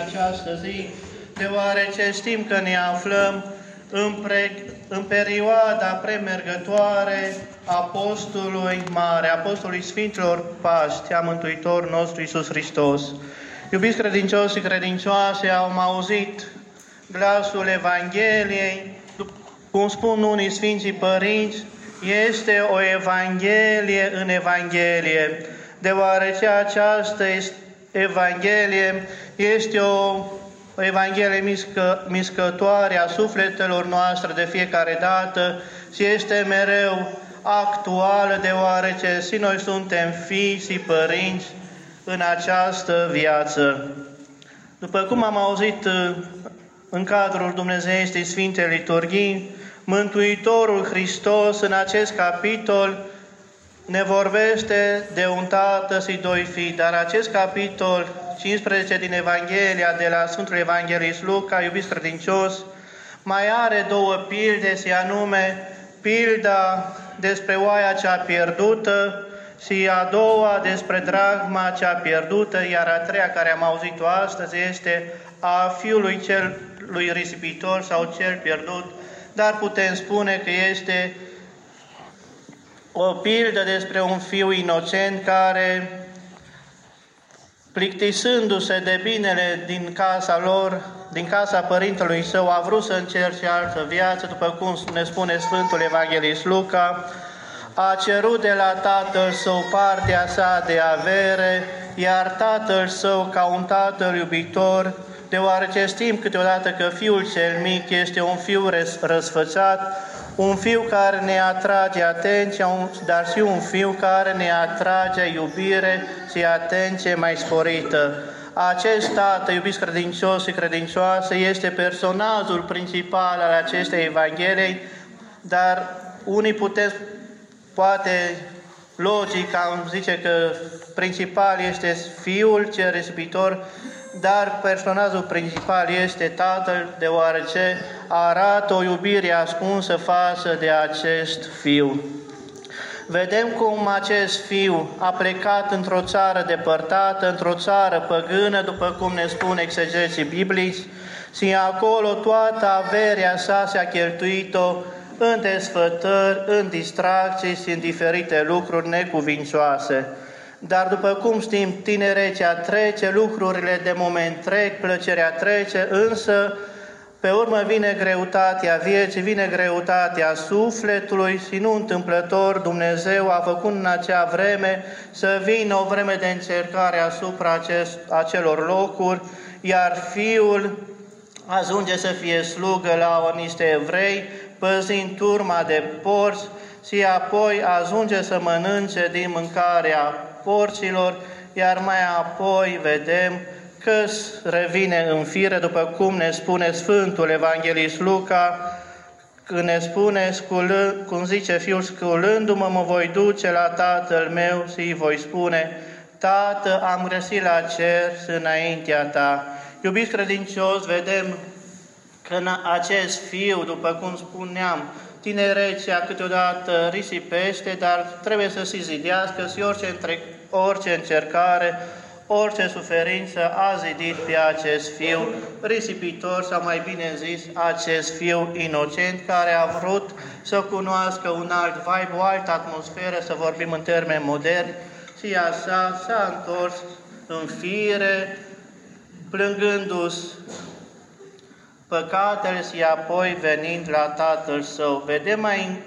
această zi, deoarece știm că ne aflăm în perioada premergătoare Apostolului Mare, Apostolului Sfinților Paști, a Mântuitorul nostru Iisus Hristos. Iubiți credincioși și credincioase, am auzit glasul Evangheliei, cum spun unii Sfinții Părinți, este o Evanghelie în Evanghelie, deoarece această Evanghelie este o Evanghelie mișcătoare a sufletelor noastre de fiecare dată și este mereu actuală, deoarece și noi suntem fii și părinți în această viață. După cum am auzit în cadrul Dumnezeieștii Sfinte Liturghii, Mântuitorul Hristos în acest capitol ne vorbește de un tată și doi fii, dar acest capitol 15 din Evanghelia de la Sfântul Evanghelist Luca, iubiți credincioși, mai are două pilde, și anume pilda despre oaia cea pierdută și a doua despre drahma cea pierdută, iar a treia care am auzit-o astăzi este a fiului celui risipitor sau cel pierdut, dar putem spune că este o pildă despre un fiu inocent care, plictisindu-se de binele din casa lor, din casa părintelui său, a vrut să încerce altă viață, după cum ne spune Sfântul Evanghelist Luca, a cerut de la tatăl său partea sa de avere, iar tatăl său, ca un tatăl iubitor, deoarece știm câteodată că fiul cel mic este un fiu răsfățat, un fiu care ne atrage atenția, dar și un fiu care ne atrage iubire și atenție mai sporită. Acest tată, iubiți credincioși și credincioase, este personajul principal al acestei Evangheliei, dar unii poate logic am zice că principal este fiul cel risipitor, dar personajul principal este tatăl, deoarece arată o iubire ascunsă față de acest fiu. Vedem cum acest fiu a plecat într-o țară depărtată, într-o țară păgână, după cum ne spun exegeții biblici, și acolo toată averea sa și-a cheltuit-o în desfătări, în distracții și în diferite lucruri necuvincioase. Dar după cum știm, tinerețea trece, lucrurile de moment trec, plăcerea trece, însă pe urmă vine greutatea vieții, vine greutatea sufletului și nu întâmplător Dumnezeu a făcut în acea vreme să vină o vreme de încercare asupra acelor locuri, iar fiul ajunge să fie slugă la niște evrei, păzind turma de porci, și apoi ajunge să mănânce din mâncarea porcilor, iar mai apoi vedem că revine în fire, după cum ne spune Sfântul Evanghelist Luca, când ne spune, cum zice fiul, sculându-mă, mă voi duce la tatăl meu și îi voi spune, Tată, am găsit la cer înaintea ta. Iubiți credincioși, vedem că în acest fiu, după cum spuneam, tinerețea câteodată risipește, dar trebuie să se zidească și orice încercare, orice suferință a zidit pe acest fiu risipitor, sau mai bine zis, acest fiu inocent care a vrut să cunoască un alt vibe, o altă atmosferă, să vorbim în termeni moderni, și așa s-a întors în fire, plângându-și păcatele și apoi venind la tatăl său. Vedem mai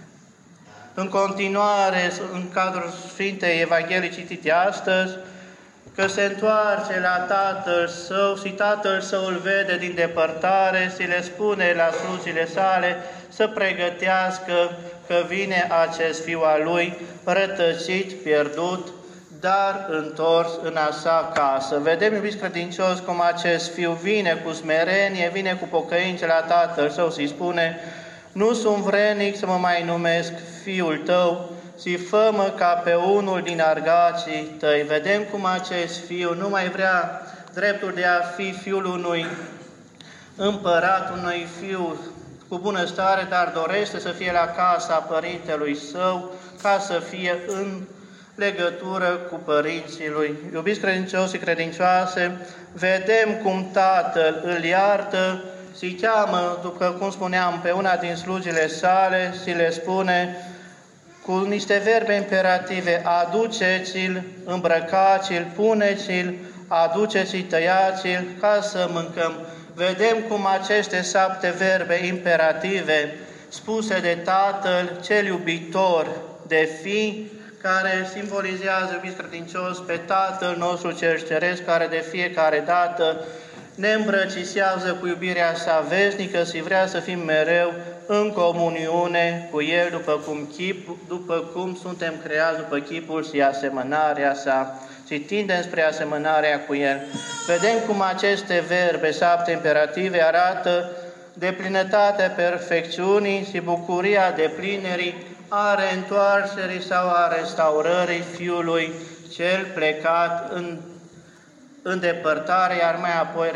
în continuare, în cadrul Sfintei Evangheliei citite astăzi, că se întoarce la tatăl său și tatăl său îl vede din depărtare și le spune la slugile sale să pregătească că vine acest fiu al lui, rătăcit, pierdut, dar întors în a sa casă. Vedem, iubiți credincioși, cum acest fiu vine cu smerenie, vine cu pocăință la tatăl său și spune, nu sunt vrednic să mă mai numesc fiul tău, și fă-mă ca pe unul din argacii tăi. Vedem cum acest fiu nu mai vrea dreptul de a fi fiul unui împărat, unui fiu cu bunăstare, dar dorește să fie la casa părintelui său, ca să fie în legătură cu părinții lui. Iubiți credincioși și credincioase, vedem cum Tatăl îl iartă și îi cheamă, după cum spuneam, pe una din slugile sale și le spune cu niște verbe imperative: aduceți-l, îmbrăcați-l, puneți-l, aduceți-l, tăiați-l, ca să mâncăm. Vedem cum aceste 7 verbe imperative spuse de Tatăl cel iubitor de Fi, care simbolizează, iubiți credincioși, pe Tatăl nostru cel ceresc, care de fiecare dată ne îmbrățișează cu iubirea sa veșnică și vrea să fim mereu în comuniune cu El, după cum suntem creați după chipul și asemănarea sa, și tindem spre asemănarea cu El. Vedem cum aceste verbe 7 imperative arată deplinătatea perfecțiunii și bucuria deplinerii a reîntoarcerii sau a restaurării Fiului cel plecat în depărtare, iar mai apoi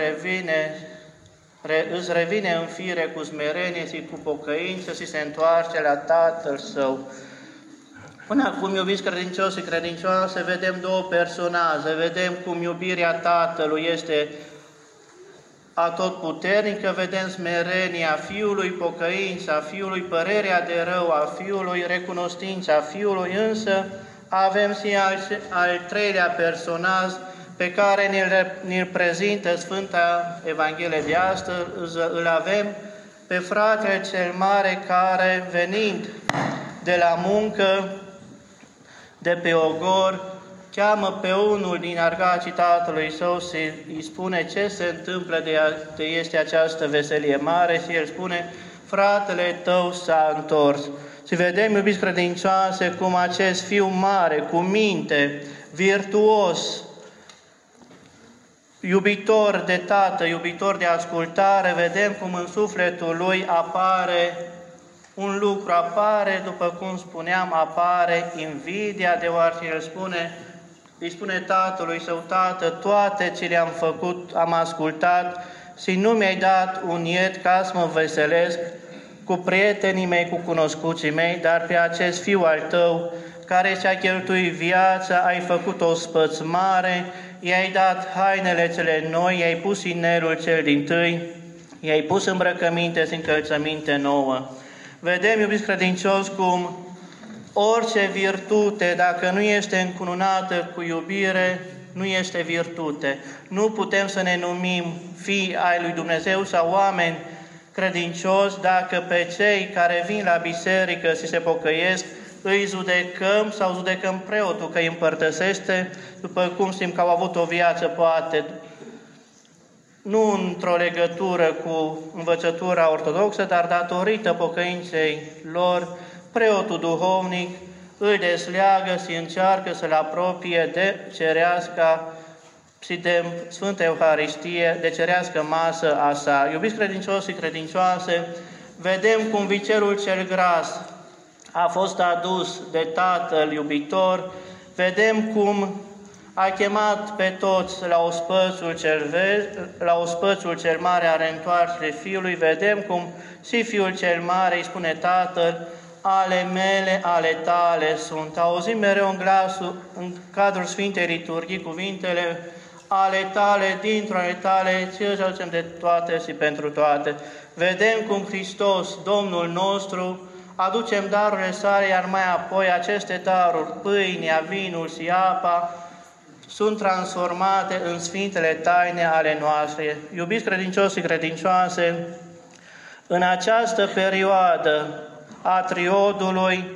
îți revine în fire cu smerenie și cu pocăință și se întoarce la Tatăl Său. Până acum, iubiți credincioși și credincioase, vedem 2 personaje, vedem cum iubirea Tatălui este atotputernică, vedem smerenia Fiului, pocăința Fiului, părerea de rău a Fiului, recunoștința Fiului, însă avem și al 3-lea personaj pe care ne-l prezintă Sfânta Evanghelie de astăzi. Îl avem pe fratele cel mare care, venind de la muncă, de pe ogor, cheamă pe unul din argacii tatălui său și îi spune ce se întâmplă de este această veselie mare, și el spune: fratele tău s-a întors. Și vedem, iubiți credincioase, cum acest fiu mare, cu minte, virtuos, iubitor de tată, iubitor de ascultare, vedem cum în sufletul lui apare un lucru, după cum spuneam, apare invidia, deoarece îi spune tatălui său: Tată, toate ce le-am făcut, am ascultat și nu mi-ai dat un ied ca să mă veselesc cu prietenii mei, cu cunoscuții mei, dar pe acest fiu al tău, care ți-a cheltuit viața, ai făcut o spățmare, i-ai dat hainele cele noi, i-ai pus inelul cel dintâi, i-ai pus îmbrăcăminte și încălțăminte nouă. Vedem, iubiți credincioși, cum orice virtute, dacă nu este încununată cu iubire, nu este virtute. Nu putem să ne numim fii ai lui Dumnezeu sau oameni credincioși dacă pe cei care vin la biserică și se pocăiesc îi judecăm sau judecăm preotul că îi împărtășește, după cum știm că au avut o viață poate nu într-o legătură cu învățătura ortodoxă, dar datorită pocăinței lor, preotul duhovnic îl desleagă și încearcă să-l apropie de cerească și de Sfânta Euharistie, de cerească masă a sa. Iubiți credincioși și credincioase, vedem cum vicerul cel gras a fost adus de Tatăl iubitor, vedem cum a chemat pe toți la ospățul cel mare a reîntoarcerii Fiului, vedem cum și Fiul cel mare îi spune: Tatăl, ale mele, ale tale sunt. Auzim mereu în cadrul Sfintei Liturghii cuvintele: ale tale, dintr-o ale tale, ți-ți aducem de toate și pentru toate. Vedem cum Hristos, Domnul nostru, aducem darurile sale, iar mai apoi aceste daruri, pâinea, vinul și apa, sunt transformate în sfintele taine ale noastre. Iubiți credincioși și credincioase, în această perioadă a triodului,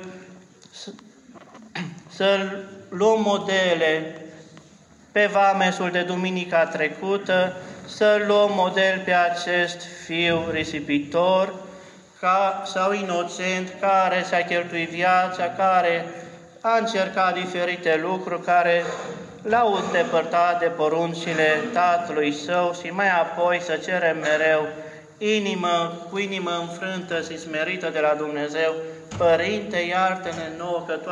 să luăm modele pe vamesul de duminica trecută, să luăm model pe acest fiu risipitor sau inocent, care și-a cheltuit viața, care a încercat diferite lucruri, care l-au îndepărtat de poruncile tatălui său, și mai apoi să cerem mereu cu inimă înfrântă și smerită de la Dumnezeu: Părinte, iartă-ne nouă că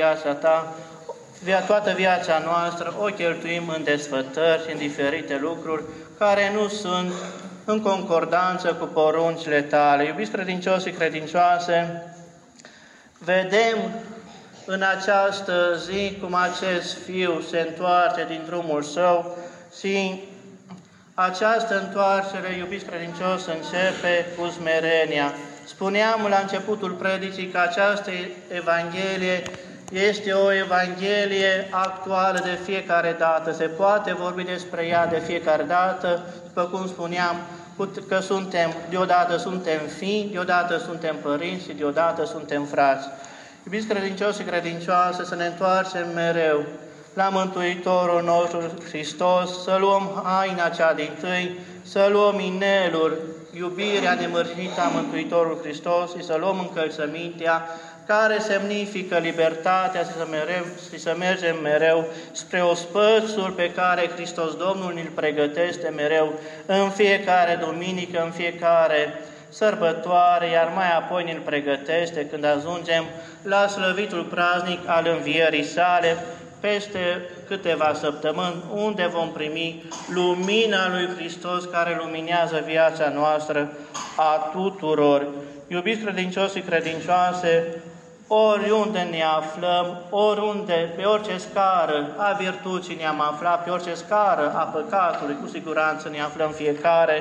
toată viața noastră o cheltuim în desfătări și în diferite lucruri care nu sunt în concordanță cu poruncile tale. Iubiți credincioși și credincioase, vedem în această zi, cum acest fiu se întoarce din drumul său și această întoarcere, iubiți credincioși, începe cu smerenia. Spuneam la începutul predicii că această Evanghelie este o Evanghelie actuală de fiecare dată. Se poate vorbi despre ea de fiecare dată, după cum spuneam, că deodată suntem fii, deodată suntem părinți și deodată suntem frați. Iubiți credincioși și credincioase, să ne întoarcem mereu la Mântuitorul nostru Hristos, să luăm haina cea dintâi, să luăm inelul, iubirea nemărginită a Mântuitorului Hristos și să luăm încălțămintea care semnifică libertatea și să mergem mereu spre ospățul pe care Hristos Domnul ne-l pregătește mereu în fiecare duminică, în fiecare sărbătoare, iar mai apoi ne-l pregătește când ajungem la slăvitul praznic al învierii sale, peste câteva săptămâni, unde vom primi lumina lui Hristos care luminează viața noastră a tuturor. Iubiți credincioși și credincioase, oriunde ne aflăm, oriunde, pe orice scară a virtuții ne-am aflat, pe orice scară a păcatului, cu siguranță ne aflăm fiecare,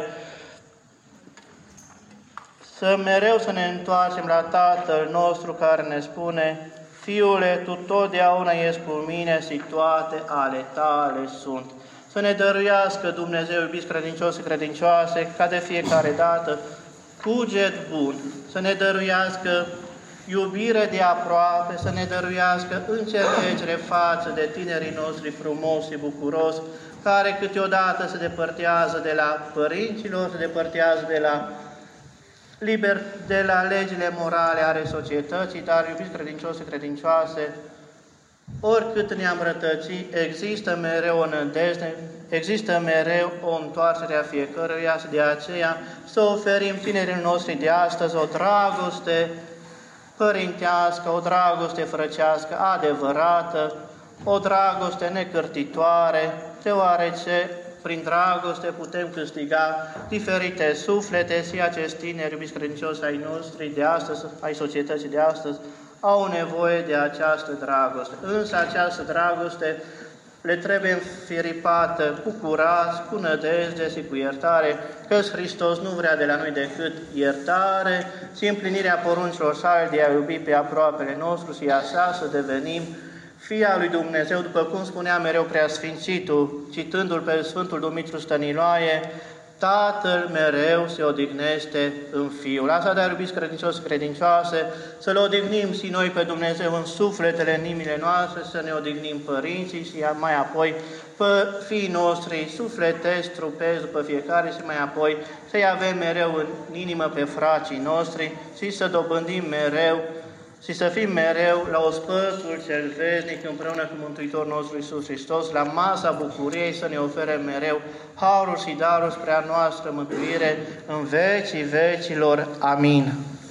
mereu să ne întoarcem la Tatăl nostru care ne spune: Fiule, Tu totdeauna ești cu mine și toate ale Tale sunt. Să ne dăruiască Dumnezeu, iubiți credincioși și credincioase, ca de fiecare dată, cuget bun, să ne dăruiască iubire de aproape, să ne dăruiască înțelegere față de tinerii noștri frumos și bucuros, care câteodată se depărtează de la părinților, se depărtează de la legile morale ale societății, dar, iubiți credincioși și credincioase, oricât ne-am rătăcit, există mereu o nădejde, există mereu o întoarcere a fiecăruia și de aceea să oferim tinerii noștri de astăzi o dragoste părintească, o dragoste frăcească adevărată, o dragoste necârtitoare, deoarece prin dragoste putem câștiga diferite suflete și acești tineri, iubiți credincioși ai noștri de astăzi, ai societății de astăzi, au nevoie de această dragoste. Însă această dragoste le trebuie înfiripată cu curaj, cu nădejde și cu iertare, că Hristos nu vrea de la noi decât iertare și împlinirea poruncilor sale de a iubi pe aproapele nostru și așa să devenim fii al lui Dumnezeu, după cum spunea mereu Preasfințitul, citându-l pe Sfântul Dumitru Stăniloae: Tatăl mereu se odihnește în Fiul. Așadar, iubiți credincioși și credincioase, să-L odihnim și noi pe Dumnezeu în sufletele, în inimile noastre, să ne odihnim părinții și mai apoi pe fiii noștri sufletești, trupești după fiecare și mai apoi să-i avem mereu în inimă pe frații noștri și să dobândim mereu și să fim mereu la ospățul cel veșnic împreună cu Mântuitorul nostru Iisus Hristos, la masa bucuriei, să ne ofere mereu harul și darul spre a noastră mântuire în vecii vecilor. Amin.